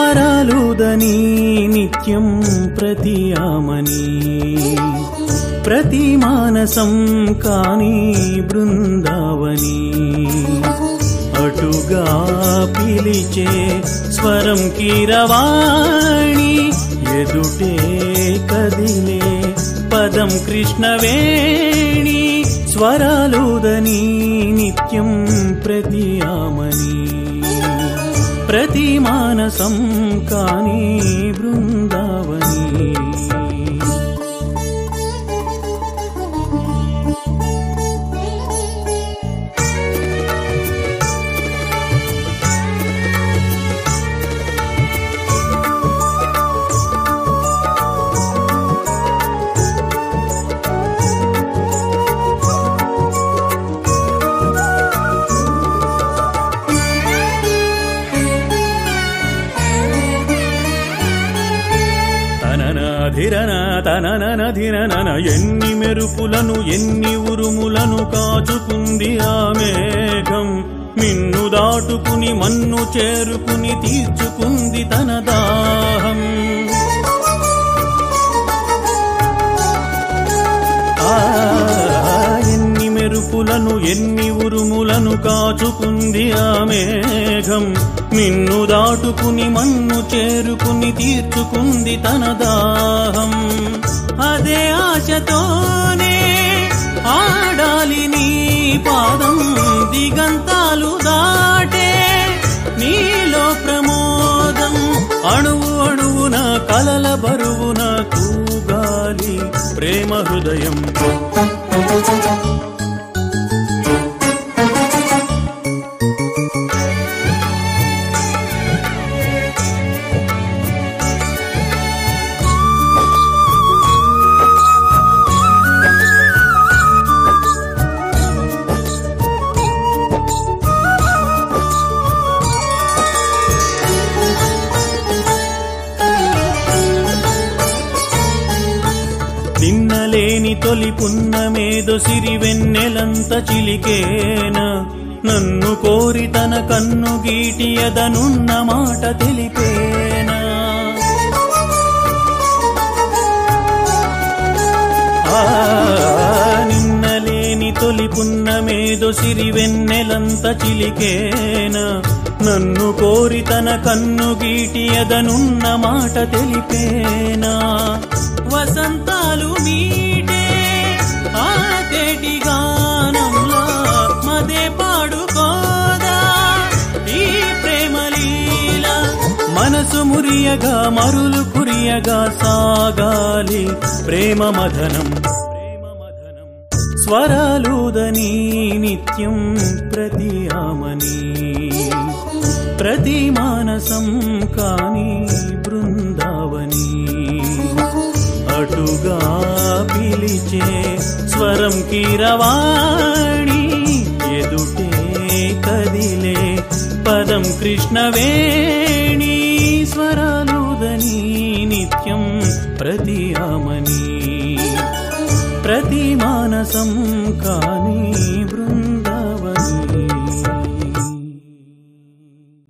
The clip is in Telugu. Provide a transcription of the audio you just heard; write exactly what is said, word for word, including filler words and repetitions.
స్వరాలుదని నిత్యం ప్రతియామని ప్రతి మానసం కాని బృందావని అటుగా పిలిచే స్వరం కీరవాణి ఎదుటే కదిలే పదం కృష్ణవేణి స్వరాలుదని నిత్యం ప్రతియామని ప్రతి మానసం కాని బృందావని ధిరన తననన ధిరనన ఎన్ని మెరుపులను ఎన్ని ఉరుములను కాచుకుంది ఆ మేఘం మిన్ను దాటుకుని మన్ను చేరుకుని తీర్చుకుంది తన దాహం ఆ ఎన్ని మెరుపులను ఎన్ని ఉరుములను కాచుకుంది ఆ మేఘం మిన్ను దాటుకుని మన్ను చేరుకుని తీర్చుకుంది తన దాహం అదే ఆశతోనే ఆడాలి నీ పాదం దిగంతాలు దాటే నీలో ప్రమోదం అణువు అణువున కలల బరువున తూగాలి ప్రేమ హృదయం నిన్నలేని తొలి పున్నమేదో సిరివెన్నెలంత చిలికేనా నన్ను కోరి తన కన్ను గీటి ఎదనున్న మాట తెలిపేనా ఆ నిన్నలేని తొలి పున్నమేదో సిరివెన్నెలంత చిలికేనా నన్ను కోరి తన కన్ను గీటి ఎదనున్న మాట తెలిపేనా వసంతాలు మీటే ఆ తేటి గానంలో మదే పాడుకోదా ఈ ప్రేమలీల మనసు మురియగా మరులు కురియగా సాగాలి ప్రేమ మదనం స్వరాలుదని నిత్యం ప్రతియామని ప్రతి మానసం కాని బృందావని అటుగా పిలిచే స్వరం కీరవాణి ఎదుటే కదిలే పదం కృష్ణవేణి స్వరాలుదని నిత్యం ప్రతియామని ప్రతి మానసం కాని బృంద